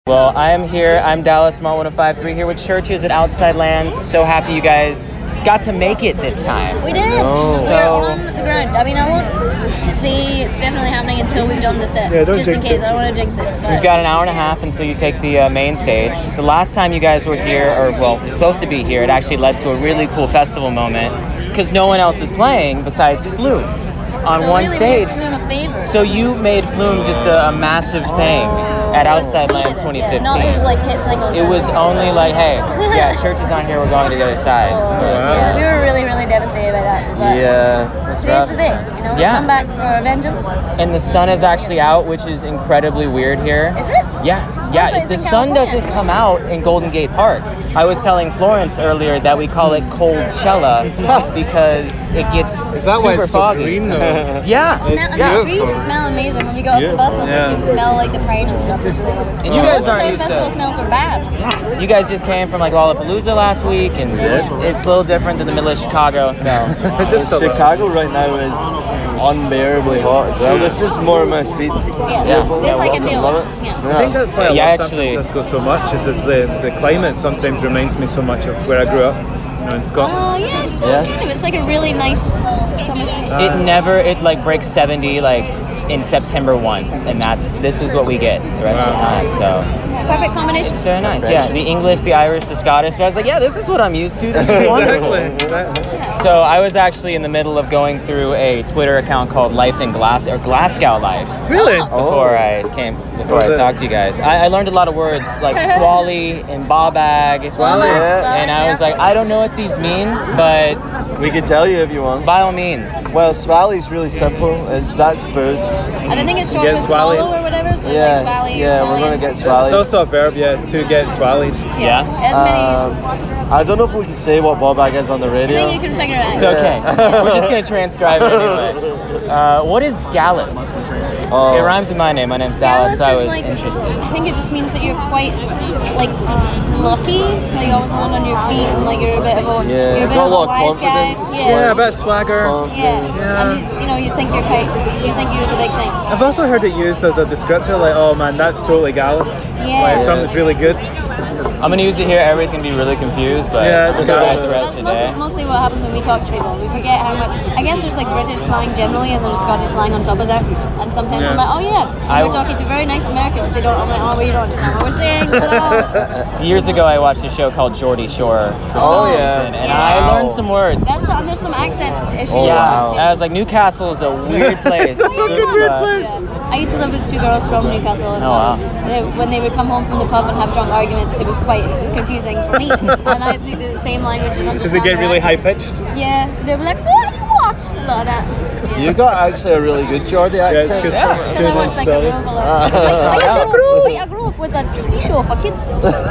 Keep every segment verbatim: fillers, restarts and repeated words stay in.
Well, I am here. I'm Dallas Malt one oh five point three here with Churches at Outside Lands. So happy you guys got to make it this time. We did. No. We're So- on the ground. I mean, I won't say it's definitely happening until we've done the set. Yeah, don't just in jinx case. it. I don't want to jinx it. But We've got an hour and a half until you take the uh, main stage. The last time you guys were here, or well, supposed to be here, it actually led to a really cool festival moment because no one else is playing besides Flume on so one really stage. We did Flume a favor. So you made Flume just a, a massive thing at So Outside we Lands did it, twenty yeah. fifteen. Not his like hit singles. It or was anything, only so like, we- hey, yeah, Church is on here, we're going to the other side. So we were really, really devastated by that. But Yeah. today's the day. You know, we Yeah. come back for vengeance. And the sun is actually out, which is incredibly weird here. Is it? Yeah, yeah. so it's the in sun California. doesn't come out in Golden Gate Park. I was telling Florence earlier that we call it Coldchella because it gets Is that super why it's so foggy. green though? Yeah. Smell, and the beautiful. trees smell amazing. When we got off the bus, I think Yeah. you can smell like the pine and stuff. It's really lovely. And you guys Most of aren't the time used to- festival smells are bad. You guys just came from like Lollapalooza last week, and Yeah. it's a little different than the middle of Chicago. So Just a Chicago right now is unbearably hot as well. This is more my speed. Yeah, Yeah. this I can Welcome, deal love with. it. Yeah. I think that's why I Yeah, love actually- San Francisco so much, is that the, the climate sometimes reminds me so much of where I grew up, you know, in Scotland. Oh yeah, I suppose Yeah. kind of. It's like a really nice summer street. it never it like breaks seventy like in September once, and that's this is what we get the rest of the time. So. Perfect combination. It's very nice, yeah. The English, the Irish, the Scottish. So I was like, yeah, this is what I'm used to. This is wonderful. Exactly, exactly. So I was actually in the middle of going through a Twitter account called Life in Glass or Glasgow Life Really? before I came before I was it? talked to you guys. I, I learned a lot of words like swally and bobag, Well, that's Yeah. and I was yeah. like, I don't know what these mean, but We can tell you if you want. by all means. Well, Swally's really simple. It's that's booze. And I think it's short Get for swallow swallowed. or whatever. So Yeah, like swally or yeah, we're swally. gonna get It's Swally. also a verb, yeah, to get swallowed. Yes. Yeah? As many Um, uses. I don't know if we can say what Bobag is on the I radio. think you can figure it out. It's okay. We're just gonna transcribe it anyway. Uh, what is Gallus? Oh. It rhymes with my name. My name's Dallas. Gallus I is was like, interested. I think it just means that you're quite like lucky, like you always land on your feet and like you're a bit of a Yeah, you're a it's bit a of a lot of wise guy. confidence. Yeah. Yeah, a bit of swagger. Yeah. Confidence. And you, you know, you think you're quite you think you're the big thing. I've also heard it used as a descriptor, like, oh man, that's totally gallus. Yeah. Like, if something's really good. I'm gonna use it here. Everybody's gonna be really confused, but Yeah, it's we'll got survive it. the rest That's of the mostly, day. mostly what happens when we talk to people. We forget how much. I guess there's like British slang generally, and there's Scottish slang on top of that. And sometimes Yeah. I'm like, oh yeah, and I- we're talking to very nice Americans. They don't. I'm like, oh, well, you don't understand what we're saying. But, Years ago, I watched a show called Geordie Shore for Oh, some yeah. reason, and Yeah. I learned some words. that's and there's some accent issues. Oh, with yeah, it too. I was like, Newcastle is a weird place. Oh, yeah, yeah. But- Yeah. I used to live with two girls from Newcastle, and Oh, that wow. was, they, when they would come home from the pub and have drunk arguments, it was quite confusing for me. And I speak the same language and understand. Does it get their really high accent. pitched? Yeah, they were like, what? You what? A lot of that. Yeah. You got actually a really good Geordie Yeah, it's accent. good. Yeah. It's because I watched Bike a Solid. Grove a lot. Bike Grove, Bike a Grove was a T V show for kids.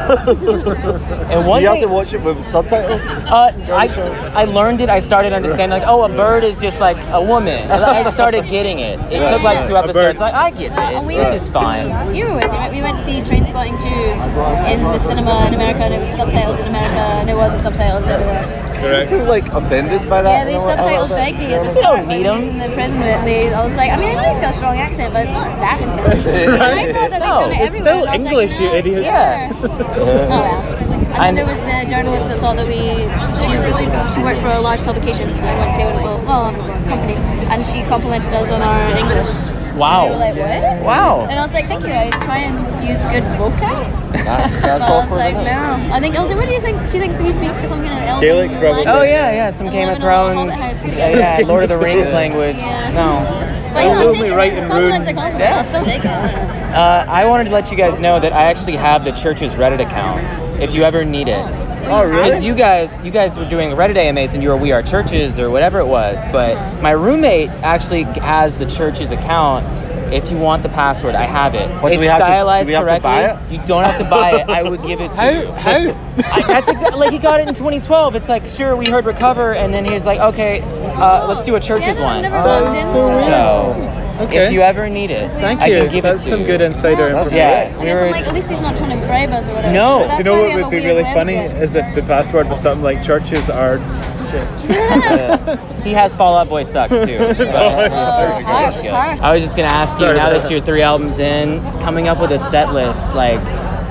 And one You have thing, to watch it with subtitles. uh, I, Shore. I learned it. I started understanding like, oh, a bird is just like a woman. I started getting it. It took like two A bird. episodes. Like, I get Uh, and this. we This went is to fine. see, you were with me, right? We went to see Train Spotting two in the cinema in America, and it was subtitled in America, and it wasn't subtitled everywhere else. Correct. People like offended by that. Yeah, they you know, a subtitled little bit. Begbie at the You start don't when need he's 'em. in the prison bit. They, I was like, I mean, I know he's got a strong accent, but it's not that intense. And I thought that they'd No, done it it's everywhere. still and I was English, like, you know, idiots. Yeah. Oh, well. And then And- there was the journalist that thought that we she she worked for a large publication. I won't say what it was. Well, company, and she complimented us on our English. Wow. And we were like, what? Wow. And I was like, thank you. I try and use good vocab. That's, But that's I was awkward, like, isn't it? no. I think I was like, what do you think? She thinks we speak some kind of Elven Gaelic, probably. language. Oh yeah, yeah. Some And Game of live in a little Thrones. hobbit house. Yeah, yeah, Lord of the Rings language. Yeah. No. But you know, Only take it. right in Compliment's a runes. compliment. Yeah. I'll still take it. Uh, I wanted to let you guys know that I actually have the church's Reddit account. If you ever need it. Oh, really? Because you guys, you guys were doing Reddit A M As and you were We Are Churches or whatever it was. But my roommate actually has the church's account. If you want the password, I have it. What, do it's we have to- do stylized we have to correctly. buy it? You don't have to buy it. I would give it to you. How? How? I, that's exactly like he got it in twenty twelve. It's like, sure, we heard Recover, and then he's like, okay, uh, let's do a churches See, I one. never logged into so it. So Okay. if you ever need it, we- Thank I you. can give That's it to some you. good insider That's information. Yeah. I guess I'm like, at least he's not trying to bribe us or whatever. No. 'Cause Do you that's know why we what have would a be weird really web funny address. is if the password was something like churches are shit. He has Fall Out Boy sucks too. But, Oh, harsh, harsh. I was just gonna ask you, Sorry now about that you're three albums in, coming up with a set list, like,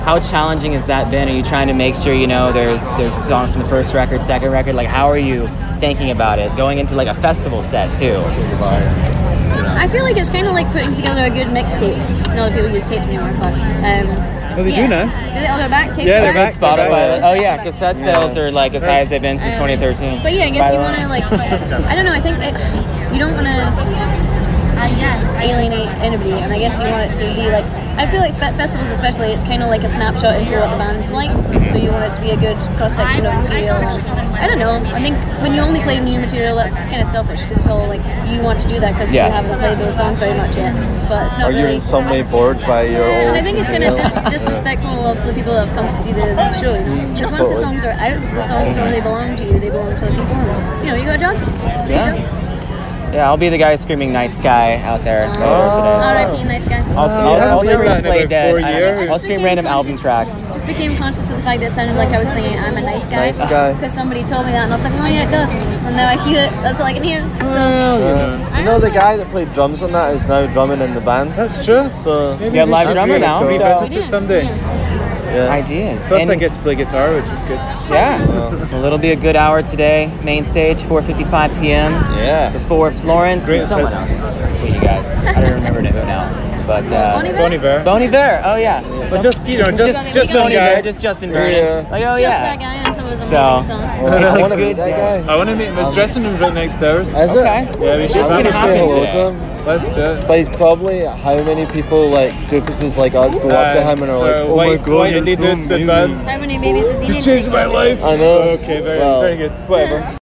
How challenging has that been? Are you trying to make sure you know there's there's songs from the first record, second record? Like, how are you thinking about it going into like a festival set too? I feel like it's kind of like putting together a good mixtape. Not that people use tapes anymore, but um, Oh, they yeah. do now. Do they? Oh, they're back. Tapes Yeah, are they're back. back. Spotify. Yeah, Oh yeah, back. cassette sales are like as high as they've been since Um, twenty thirteen. But yeah, I guess By you the want way. to like, I don't know. I think it, you don't want to alienate anybody, and I guess you want it to be like. I feel like spe- festivals, especially, it's kind of like a snapshot into what the band's like. So you want it to be a good cross section of material. And I don't know. I think when you only play new material, that's kind of selfish because it's all like you want to do that because Yeah. you haven't played those songs very much yet. But it's not Are you really. in some way bored by your And old I think it's kind of material? dis- disrespectful of the people that have come to see the, the show, you know. Because once the songs are out, the songs don't really belong to you; they belong to the people. And, you know, you got jobs to do. So do your Yeah. job. Yeah, I'll be the guy screaming "Night Sky" out there Uh, today. R I P Night Sky. I'll, Yeah, I'll, I'll I've scream heard that in "Play about Dead." four I don't years. know. I I'll just scream became random album conscious- tracks. Just became conscious of the fact that it sounded like I was singing "I'm a nice guy." Nice guy. Because somebody told me that, and I was like, "Oh yeah, it does." And now I hear it. That's all I can hear. So Well, you know. You know the guy that played drums on that is now drumming in the band. That's true. So Maybe You have we live should drummer now, Revisit so- we do. someday. Yeah. yeah. Ideas. Plus, And- I get to play guitar, which is good. Yeah. Well, it'll be a good hour today. Main stage, four fifty-five p.m. Yeah. Before Florence Great and someone hits. else. Between you guys. I don't remember who now. But uh, Bon Iver? Bon Iver. Bon Iver. Oh yeah. But just, you know, just, Just- just Bon some Bon Iver, guy. just Justin Vernon. Yeah. Like oh Just yeah. that guy and some of his So- amazing songs. Well, It's I a want to good meet that day. guy. I want to meet him. His dressing room's right next to ours. Is Okay. it? Yeah, we should This I'm can gonna happen say hello today. to him. Let's do it. But he's probably how many people like doofuses like us go up to him and are like, Uh, oh white, my god, white you're indie so dudes and amazing. bands. How many babies has he You named changed since my episode? life. I know. Okay, very, Well- very good. Whatever.